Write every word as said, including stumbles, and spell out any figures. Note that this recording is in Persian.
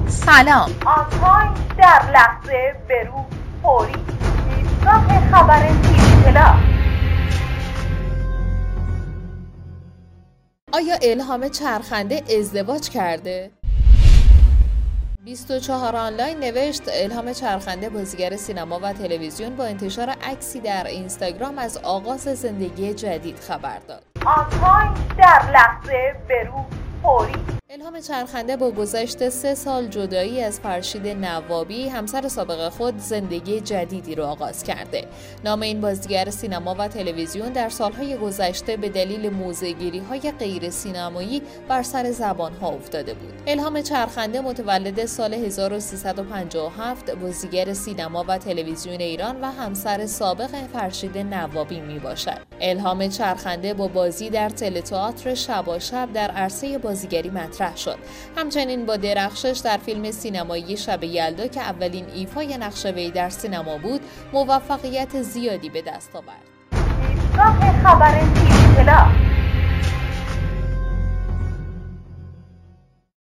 سلام. آنتاین در لحظه برو فوری ایستگاه خبر تیوی اطلاع. آیا الهام چرخنده ازدواج کرده؟ بیست و چهار آنلاین نوشت الهام چرخنده بازیگر سینما و تلویزیون با انتشار عکسی در اینستاگرام از آغاز زندگی جدید خبر داد. آنتاین در لحظه برو فوری. الهام چرخنده با گذشت سه سال جدایی از فرشید نوابی همسر سابق خود زندگی جدیدی را آغاز کرده. نام این بازیگر سینما و تلویزیون در سالهای گذشته به دلیل موضع‌گیری‌های غیر سینمایی بر سر زبان‌ها افتاده بود. الهام چرخنده متولد سال هزار و سیصد و پنجاه و هفت بازیگر سینما و تلویزیون ایران و همسر سابق فرشید نوابی میباشد. الهام چرخنده با بازی در تئاتر شبا شب در عرصه بازیگری مطرح شد. همچنین با درخشش در فیلم سینمایی شب یلدا که اولین ایفای نقش وی در سینما بود، موفقیت زیادی به دست آورد. ایستگاه خبر تیوی اطلاع.